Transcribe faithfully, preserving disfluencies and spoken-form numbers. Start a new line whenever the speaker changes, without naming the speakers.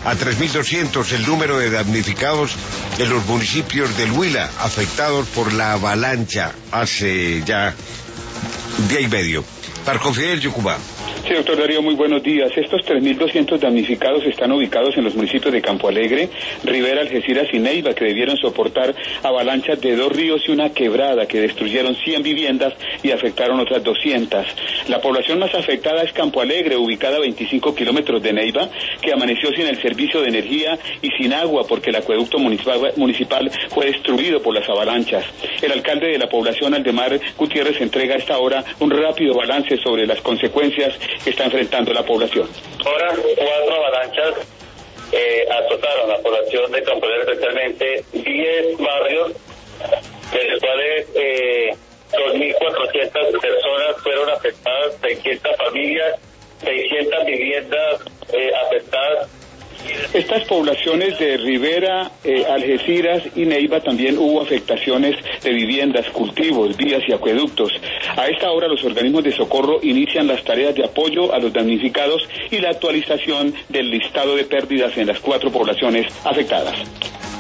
a tres mil doscientos el número de damnificados en los municipios del Huila afectados por la avalancha hace ya un día y medio. Marco Fidel, Yucumá.
Sí, doctor Darío, muy buenos días. Estos tres mil doscientos damnificados están ubicados en los municipios de Campo Alegre, Rivera, Algeciras y Neiva, que debieron soportar avalanchas de dos ríos y una quebrada que destruyeron cien viviendas y afectaron otras doscientas. La población más afectada es Campo Alegre, ubicada a veinticinco kilómetros de Neiva, que amaneció sin el servicio de energía y sin agua porque el acueducto municipal, municipal fue destruido por las avalanchas. El alcalde de la población, Aldemar Gutiérrez, entrega a esta hora un rápido balance sobre las consecuencias que está enfrentando la población.
Ahora, cuatro avalanchas eh, azotaron a la población de Campo Alegre, especialmente diez barrios, de los cuales eh, dos mil cuatrocientas personas fueron afectadas, seiscientas familias, seiscientas viviendas eh, afectadas.
Estas poblaciones de Rivera, eh, Algeciras y Neiva también hubo afectaciones de viviendas, cultivos, vías y acueductos. A esta hora los organismos de socorro inician las tareas de apoyo a los damnificados y la actualización del listado de pérdidas en las cuatro poblaciones afectadas.